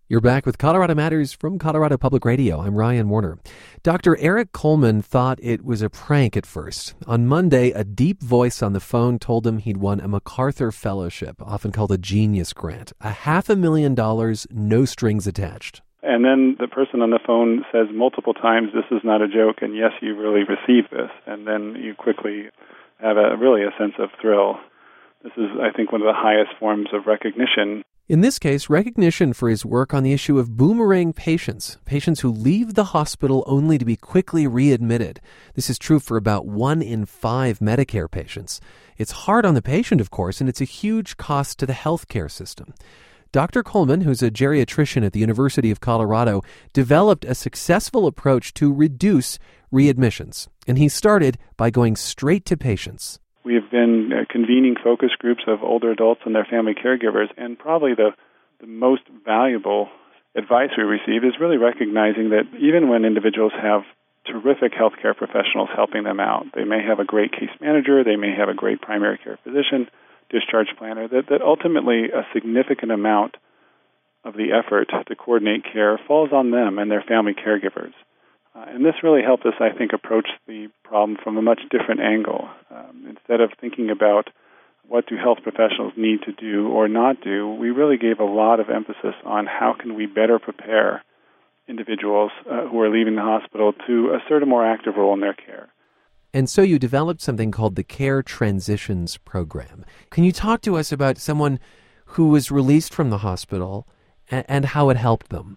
You're back with Colorado Matters from Colorado Public Radio. I'm Ryan Warner. Dr. Eric Coleman thought it was a prank at first. On Monday, a deep voice on the phone told him he'd won a MacArthur Fellowship, often called a Genius Grant. $500,000, no strings attached. And then the person on the phone says multiple times, this is not a joke, and yes, you really received this. And then you quickly have really a sense of thrill. This is, I think, one of the highest forms of recognition. In this case, recognition for his work on the issue of boomerang patients who leave the hospital only to be quickly readmitted. This is true for about 1 in 5 Medicare patients. It's hard on the patient, of course, and it's a huge cost to the healthcare system. Dr. Coleman, who's a geriatrician at the University of Colorado, developed a successful approach to reduce readmissions, and he started by going straight to patients. We have been convening focus groups of older adults and their family caregivers, and probably the most valuable advice we receive is really recognizing that even when individuals have terrific healthcare professionals helping them out, they may have a great case manager, they may have a great primary care physician, discharge planner, that ultimately a significant amount of the effort to coordinate care falls on them and their family caregivers. And this really helped us, I think, approach the problem from a much different angle. Instead of thinking about what do health professionals need to do or not do, we really gave a lot of emphasis on how can we better prepare individuals who are leaving the hospital to assert a more active role in their care. And so you developed something called the Care Transitions Program. Can you talk to us about someone who was released from the hospital and how it helped them?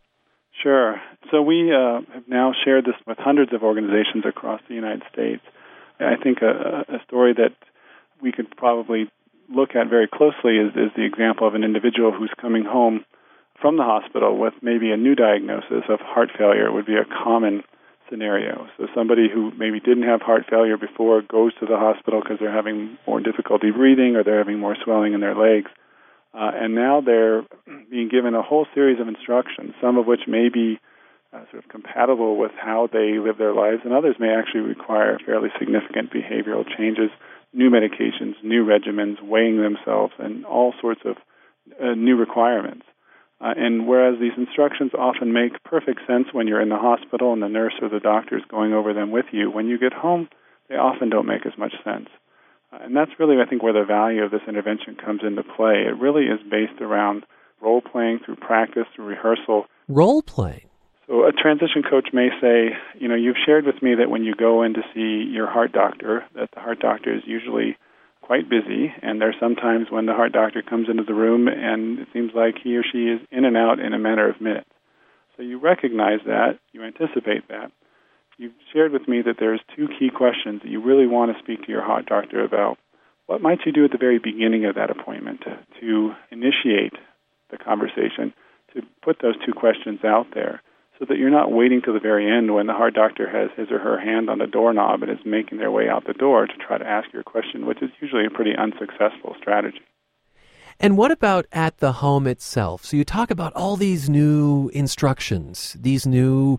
Sure. So we have now shared this with hundreds of organizations across the United States. I think a story that we could probably look at very closely is the example of an individual who's coming home from the hospital with maybe a new diagnosis of heart failure. It would be a common scenario. So somebody who maybe didn't have heart failure before goes to the hospital because they're having more difficulty breathing or they're having more swelling in their legs. And now they're being given a whole series of instructions, some of which may be sort of compatible with how they live their lives, and others may actually require fairly significant behavioral changes, new medications, new regimens, weighing themselves, and all sorts of new requirements. And whereas these instructions often make perfect sense when you're in the hospital and the nurse or the doctor is going over them with you, when you get home, they often don't make as much sense. And that's really, I think, where the value of this intervention comes into play. It really is based around role-playing through practice, through rehearsal. Role-playing? So a transition coach may say, you've shared with me that when you go in to see your heart doctor, that the heart doctor is usually quite busy, and there's sometimes when the heart doctor comes into the room and it seems like he or she is in and out in a matter of minutes. So you recognize that, you anticipate that. You've shared with me that there's 2 key questions that you really want to speak to your heart doctor about. What might you do at the very beginning of that appointment to initiate the conversation, to put those 2 questions out there so that you're not waiting till the very end when the heart doctor has his or her hand on the doorknob and is making their way out the door to try to ask your question, which is usually a pretty unsuccessful strategy. And what about at the home itself? So you talk about all these new instructions, these new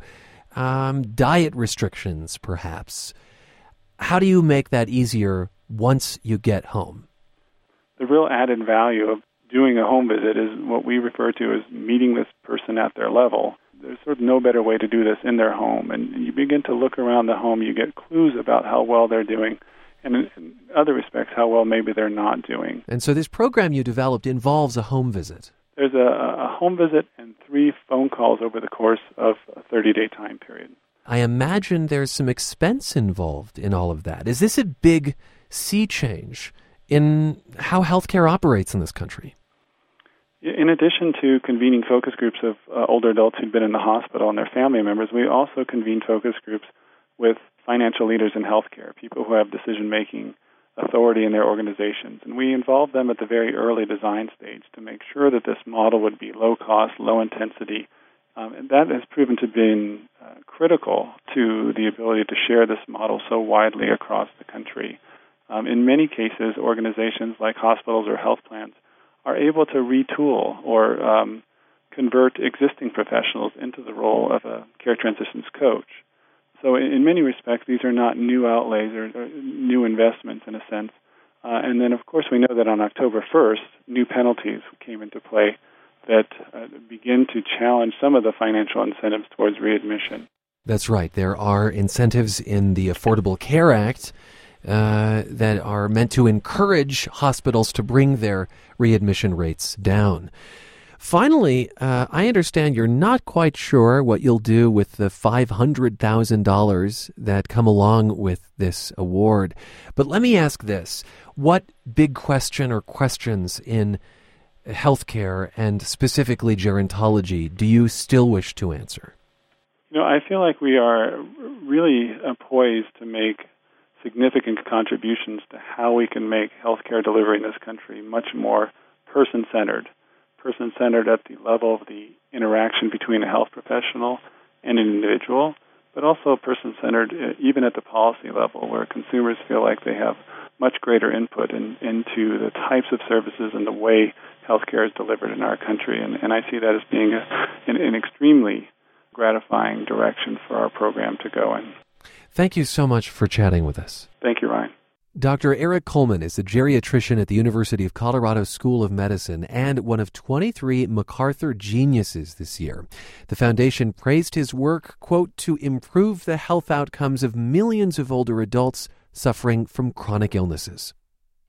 diet restrictions, perhaps. How do you make that easier once you get home? The real added value of doing a home visit is what we refer to as meeting this person at their level. There's sort of no better way to do this in their home. And you begin to look around the home, you get clues about how well they're doing, and in other respects, how well maybe they're not doing. And so this program you developed involves a home visit. There's a home visit and 3 phone calls over the course of a 30-day time period. I imagine there's some expense involved in all of that. Is this a big sea change in how healthcare operates in this country? In addition to convening focus groups of older adults who'd been in the hospital and their family members, we also convene focus groups with financial leaders in healthcare, people who have decision-making authority in their organizations. And we involve them at the very early design stage to make sure that this model would be low cost, low intensity. And that has proven to be critical to the ability to share this model so widely across the country. In many cases, organizations like hospitals or health plans are able to retool or convert existing professionals into the role of a care transitions coach. So in many respects, these are not new outlays or new investments in a sense. And then, of course, we know that on October 1st, new penalties came into play that begin to challenge some of the financial incentives towards readmission. That's right. There are incentives in the Affordable Care Act that are meant to encourage hospitals to bring their readmission rates down. Finally, I understand you're not quite sure what you'll do with the $500,000 that come along with this award. But let me ask this. What big question or questions in healthcare and specifically gerontology do you still wish to answer? I feel like we are really poised to make significant contributions to how we can make healthcare delivery in this country much more person-centered at the level of the interaction between a health professional and an individual, but also person-centered even at the policy level, where consumers feel like they have much greater input into the types of services and the way healthcare is delivered in our country. And I see that as being an extremely gratifying direction for our program to go in. Thank you so much for chatting with us. Thank you, Ryan. Dr. Eric Coleman is a geriatrician at the University of Colorado School of Medicine and one of 23 MacArthur Geniuses this year. The foundation praised his work, quote, to improve the health outcomes of millions of older adults suffering from chronic illnesses.